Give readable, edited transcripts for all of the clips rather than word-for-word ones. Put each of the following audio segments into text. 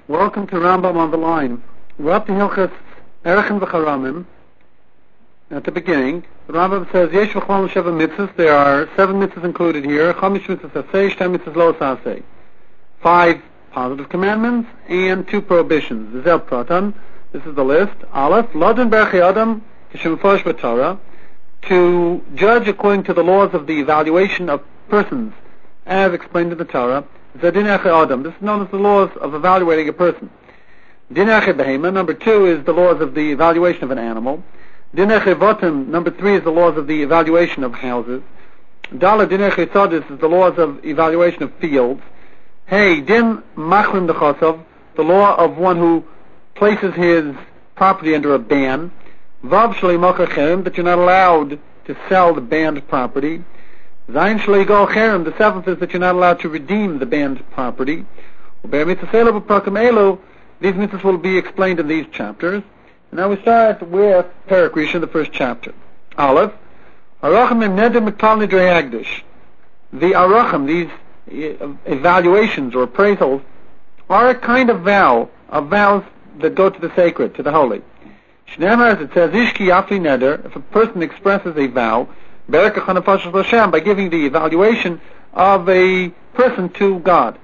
Welcome to Rambam on the Line. We're up to Hilchas Erechem v'Charamim. At the beginning, the Rambam says, Yesh v'chol sheva mitzvahs. There are 7 mitzvahs included here. Chamish mitzvahs aseh, 10 mitzvahs lo aseh. 5 positive commandments and 2 prohibitions. Zel pratan. This is the list. Aleph, Lodin berchi adam kishem meforish b'Torah, to judge according to the laws of the evaluation of persons, as explained in the Torah. Zadin eche adam. This is known as the laws of evaluating a person. Din eche behema. Number 2 is the laws of the evaluation of an animal. Din eche votim. Number 3 is the laws of the evaluation of houses. Dala din eche tzadis is the laws of evaluation of fields. Hey, din machrim dechosov, the law of one who places his property under a ban. Vav shlei mocher cherem, that you're not allowed to sell the banned property. Zayin shlei gol cherem, the 7th is that you're not allowed to redeem the banned property. Uber mitzvah selo b'prakam elu, these mitzvahs will be explained in these chapters. And now we start with Perek Rishon, the first chapter. Aleph, Arachim im neder miktal nidrei hagdish. The Arachim, these evaluations or appraisals, are a kind of vows that go to the sacred, to the holy. Shneimar, as it says, Ishki Yafli Neder, if a person expresses a vow, by giving the evaluation of a person to God.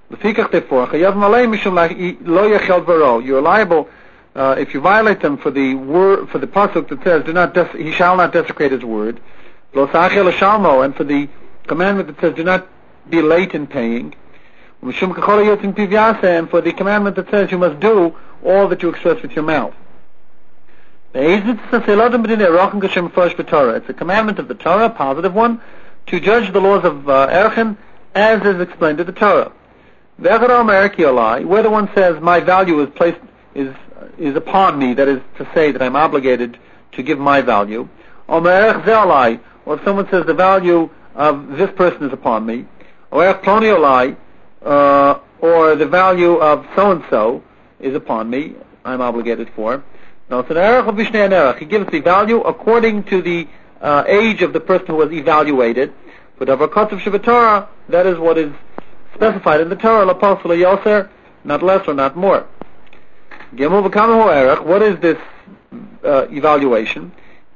You're liable if you violate them for the word, for the pasuk that says, he shall not desecrate his word, and for the commandment that says, do not be late in paying, and for the commandment that says you must do all that you express with your mouth. It's a commandment of the Torah, a positive one, to judge the laws of Erechem as is explained in the Torah. Whether one says my value is upon me, that is to say that I'm obligated to give my value, or if someone says the value of this person is upon me, or the value of so-and-so is upon me, I'm obligated for. Now, it's an erech of Vishnei an erech. He gives the value according to the age of the person who was evaluated. But of a Kotzev Shebetorah, that is what is specified in the Torah, L'pos Yoser, not less or not more. Gemul v'kamahu erech, what is this evaluation?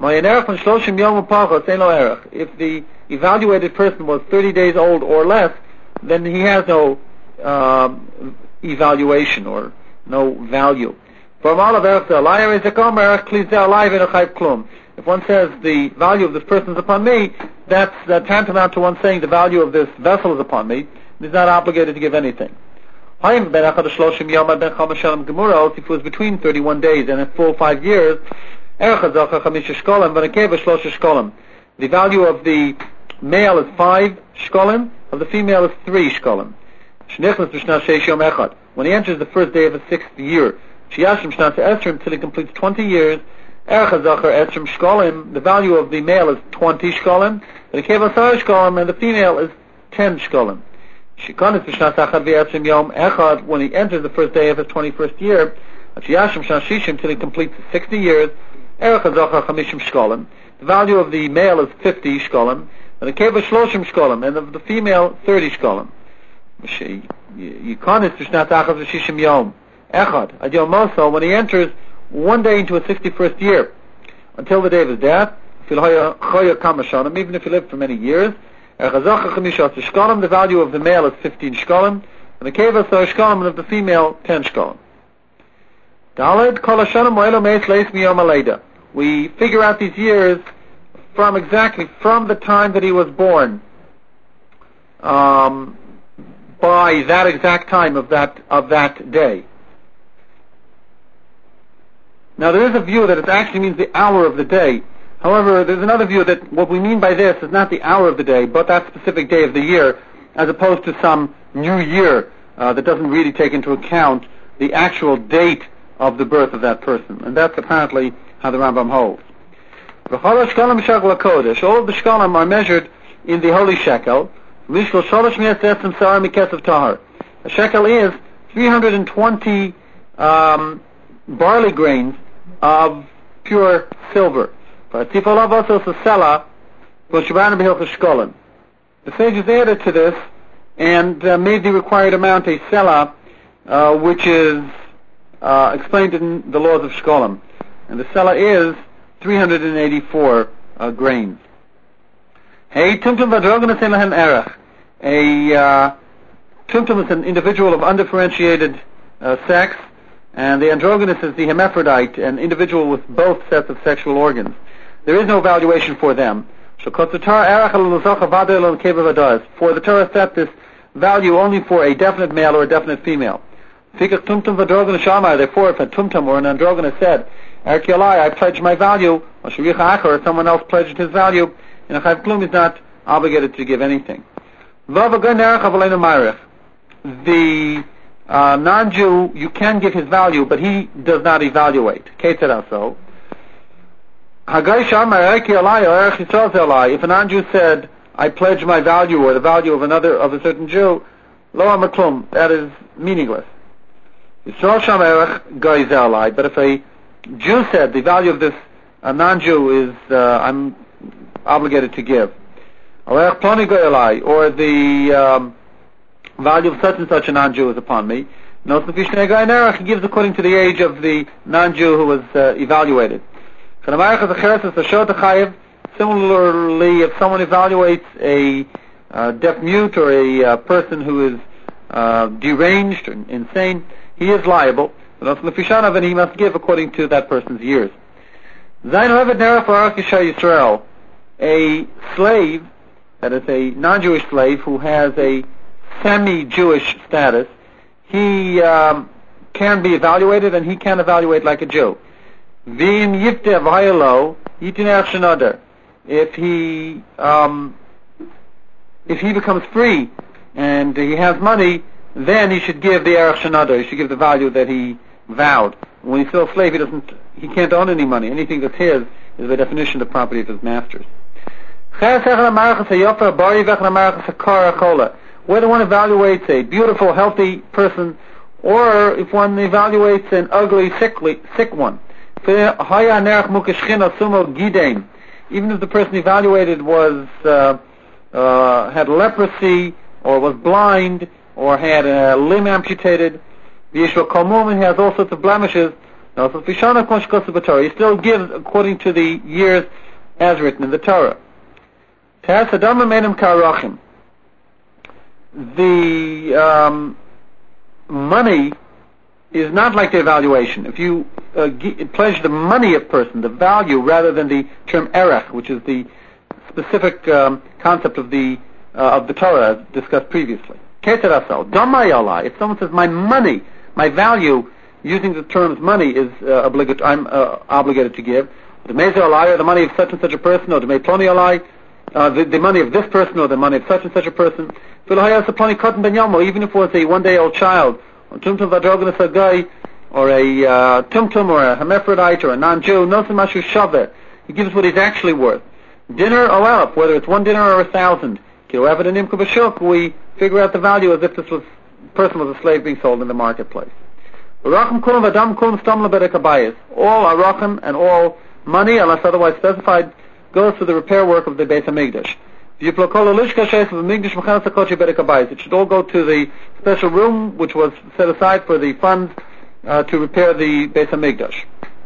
If the evaluated person was 30 days old or less, then he has no evaluation or no value. If one says the value of this person is upon me, that's tantamount to one saying the value of this vessel is upon me. He's not obligated to give anything. If it was between 31 days and a full 5 years, the value of the male is 5 shkolim, of the female is 3 shkolim. When he enters the first day of his 6th year, until he completes 20 years, the value of the male is 20 shkolim, and the female is 10 shkolim. When he enters the first day of his 21st year, until he completes 60 years, the value of the male is 50 shkolim, and of the female 30 shkolim. When he enters one day into his 61st year, until the day of his death, even if he lived for many years, the value of the male is 15 shkolim, and the keva shkolim, and of the female 10 shkolim. We figure out these years from the time that he was born, by that exact time of that day. Now there is a view that it actually means the hour of the day. However, there's another view that what we mean by this is not the hour of the day, but that specific day of the year, as opposed to some new year that doesn't really take into account the actual date of the birth of that person. And that's apparently how the Rambam holds. All of the shkalim are measured in the holy shekel. A shekel is 320 barley grains of pure silver. The sages added to this and made the required amount a selah which is explained in the laws of Shkolim. And the seller is 384 grains. Hey, tumtum vadrogenes in lahem erech. A tumtum is an individual of undifferentiated sex, and the androgynous is the hermaphrodite, an individual with both sets of sexual organs. There is no valuation for them. For the Torah set this value only for a definite male or a definite female. Therefore, if a tumtum or an androgynous said, I pledge my value, or someone else pledged his value, and a chayv klum is not obligated to give anything. The non-Jew, you can give his value, but he does not evaluate. If a non-Jew said, I pledge my value or the value of a certain Jew, lo amaklum, that is meaningless. But if a Jew said the value of this non-Jew is I'm obligated to give, or the value of such and such a non-Jew is upon me, he gives according to the age of the non-Jew who was evaluated. Similarly, if someone evaluates a deaf mute or a person who is deranged or insane, he is liable, and he must give according to that person's years. A slave, that is a non-Jewish slave who has a semi-Jewish status, he can be evaluated, and he can evaluate like a Jew. If he becomes free and he has money, then he should give the erech shenadar. He should give the value that he vowed. When he's still a slave, he can't own any money. Anything that's his is by definition the property of his masters. Whether one evaluates a beautiful, healthy person, or if one evaluates an ugly, sick one. Even if the person evaluated was had leprosy, or was blind, or had a limb amputated, he has all sorts of blemishes, he still gives according to the years as written in the Torah. The money is not like the evaluation. If you pledge the money of person, the value, rather than the term erech, which is the specific concept of the Torah as discussed previously. If someone says my money, my value, using the terms money is I'm obligated to give. The or the money of such and such a person, or the the money of this person, or the money of such and such a person. Even if it was a one-day-old child, or tumtum vadrogenes a guy, or a tumtum, or a hermaphrodite, or a non-Jew, nosim shaver. He gives what he's actually worth. Dinner or elf, whether it's one dinner or 1,000. We figure out the value as if this person was a slave being sold in the marketplace. All arachim and all money, unless otherwise specified, goes to the repair work of the Beis Hamikdash. It should all go to the special room which was set aside for the funds to repair the Beis Hamikdash.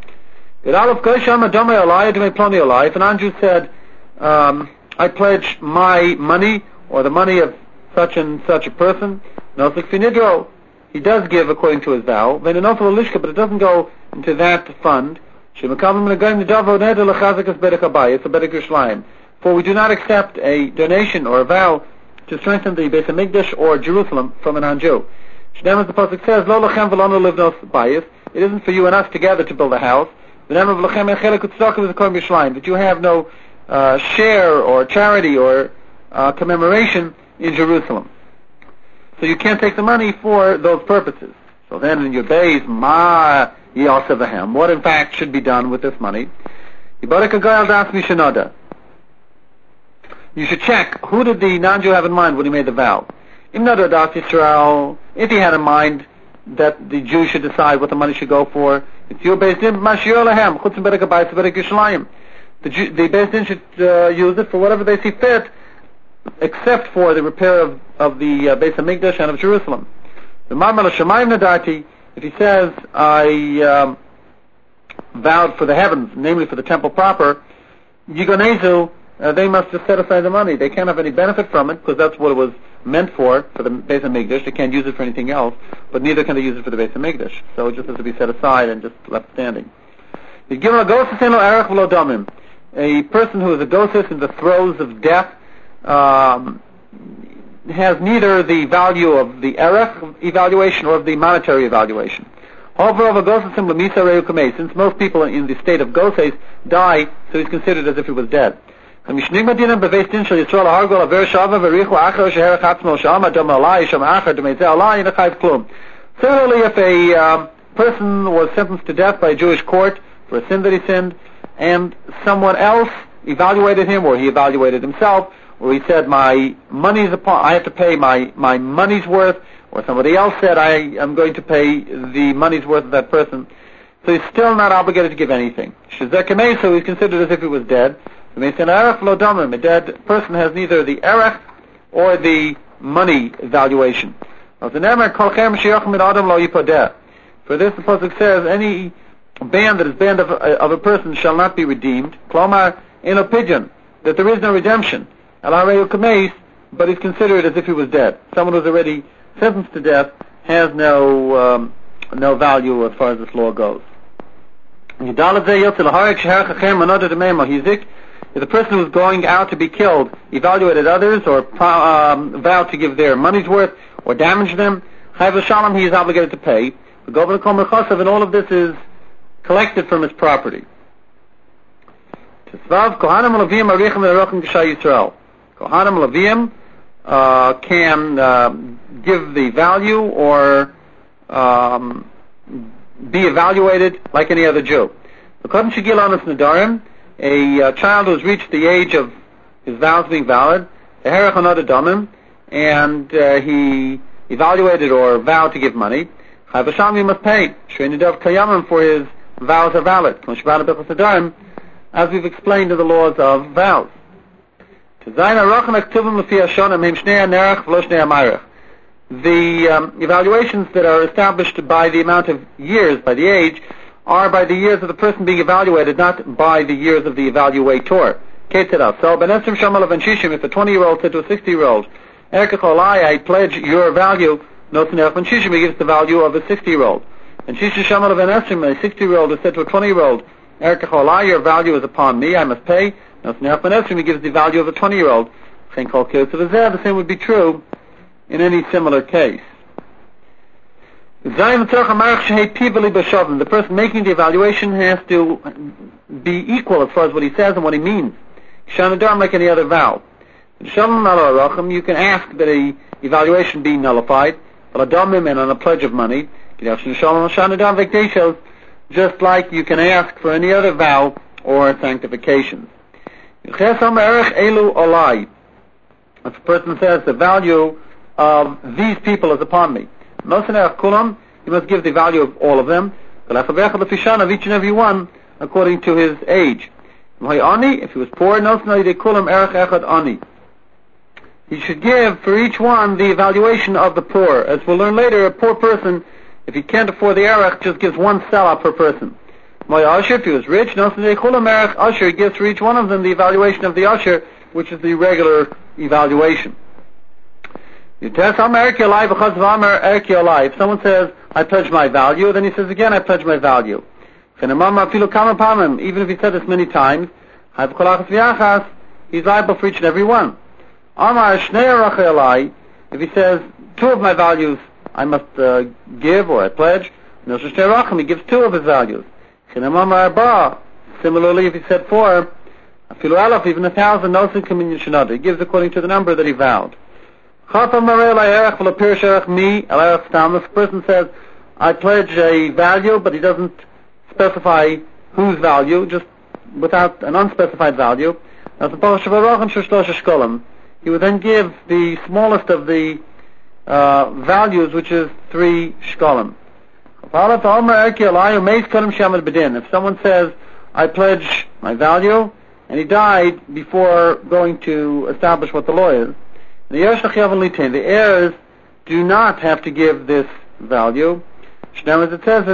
If an non-Jew said, I pledge my money, or the money of such and such a person, he does give according to his vow, but it doesn't go into that fund. For we do not accept a donation or a vow to strengthen the Beis Hamikdash or Jerusalem from a non-Jew. As the pasuk says, it isn't for you and us together to build a house, that you have no share or charity or commemoration in Jerusalem. So you can't take the money for those purposes. So then in your base, what in fact should be done with this money? You should check, who did the non-Jew have in mind when he made the vow? If he had in mind that the Jew should decide what the money should go for, it's your Beis Din, the Beis Din should use it for whatever they see fit, except for the repair of the Beis Hamikdash and of Jerusalem. The Marmala Shemaim Nadati, if he says, I vowed for the heavens, namely for the temple proper, Yigonezu, they must just set aside the money. They can't have any benefit from it, because that's what it was meant for the Beis HaMikdash. They can't use it for anything else, but neither can they use it for the Beis HaMikdash. So it just has to be set aside and just left standing. A person who is a ghost in the throes of death has neither the value of the erech evaluation or of the monetary evaluation. Since most people in the state of ghosts die, so he's considered as if he was dead. Similarly, if a person was sentenced to death by a Jewish court for a sin that he sinned, and someone else evaluated him, or he evaluated himself, or he said, I have to pay my money's worth, or somebody else said, I am going to pay the money's worth of that person, so he's still not obligated to give anything. So he's considered as if he was dead. A dead person has neither the erech or the money evaluation. For this, the pasuk says, any band that is band of a person shall not be redeemed. Klomar in a pigeon, that there is no redemption. But he's considered as if he was dead. Someone who's already sentenced to death has no value as far as this law goes. If the person who's going out to be killed evaluated others or vowed to give their money's worth or damage them, he is obligated to pay. And all of this is collected from his property. Kohanim Levim can give the value or be evaluated like any other Jew. A child who has reached the age of his vows being valid, and he evaluated or vowed to give money, he must pay, for his vows are valid, as we've explained in the laws of vows. The evaluations that are established by the amount of years, by the age, are by the years of the person being evaluated, not by the years of the evaluator. So, if a 20-year-old said to a 60-year-old, I pledge your value, he gives the value of a 60-year-old. And a 60-year-old has said to a 20-year-old, your value is upon me, I must pay. He gives the value of a 20-year-old. The same would be true in any similar case. The person making the evaluation has to be equal as far as what he says and what he means. Like any other vow. You can ask that a evaluation be nullified, and on a pledge of money, just like you can ask for any other vow or sanctification. If a person says the value of these people is upon me, he must give the value of all of them, of each and every one, according to his age. If he was poor, he should give for each one the evaluation of the poor. As we'll learn later, a poor person, if he can't afford the erech, just gives one selah per person. If he was rich, he gives for each one of them the evaluation of the usher, which is the regular evaluation. If someone says, I pledge my value, then he says again, I pledge my value. Even if he said this many times, he's liable for each and every one. If he says, two of my values I must give or I pledge, he gives two of his values. Similarly, if he said four, even 1,000, he gives according to the number that he vowed. If a person says, I pledge a value, but he doesn't specify whose value, just without an unspecified value, he would then give the smallest of the values, which is 3 shkolim. If someone says, I pledge my value, and he died before going to establish what the law is, the heirs do not have to give this value. As it says,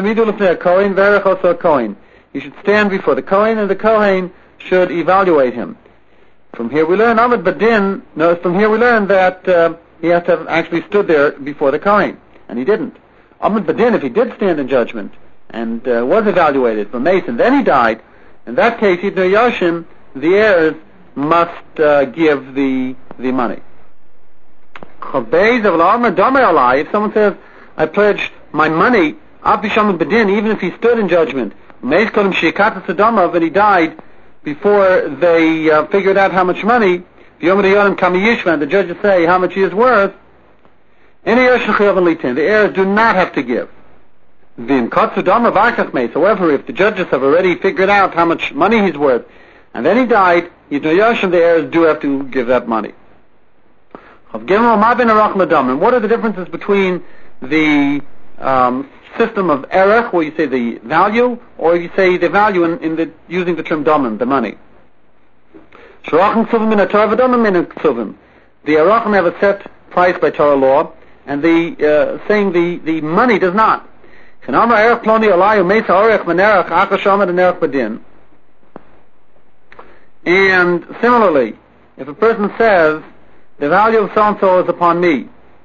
you should stand before the Kohen, and the Kohen should evaluate him. From here we learn Amud Badin. No, from here we learn that he has to have actually stood there before the Kohen, and he didn't. Amud Badin, if he did stand in judgment and was evaluated for Mason, then he died. In that case, Yitno Yoshim, the heirs must give the money. If someone says, I pledge my money, even if he stood in judgment, and he died before they figured out how much money, the judges say how much he is worth, the heirs do not have to give. However, if the judges have already figured out how much money he's worth, and then he died, the heirs do have to give that money. And what are the differences between the system of erech, where you say the value, or you say the value in using the term domim, the money? The erachim have a set price by Torah law, and saying the money does not. And similarly, if a person says, the value of so-and-so is upon me,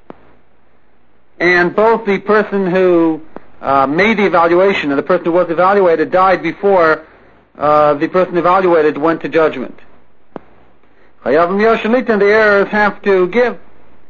and both the person who made the evaluation and the person who was evaluated died before the person evaluated went to judgment, and the heirs have to give.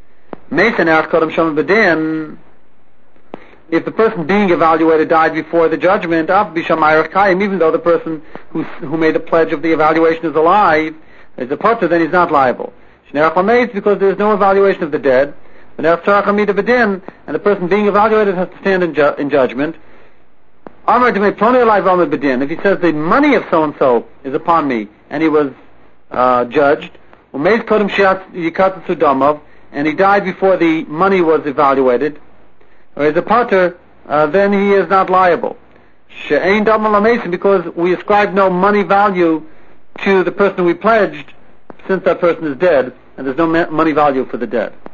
If the person being evaluated died before the judgment, even though the person who made the pledge of the evaluation is alive, is a potter, then he's not liable. Because there is no evaluation of the dead, and the person being evaluated has to stand in judgment. If he says the money of so-and-so is upon me, and he was judged, and he died before the money was evaluated, or is a potter, then he is not liable. Because we ascribe no money value to the person we pledged, since that person is dead, and there's no money value for the dead.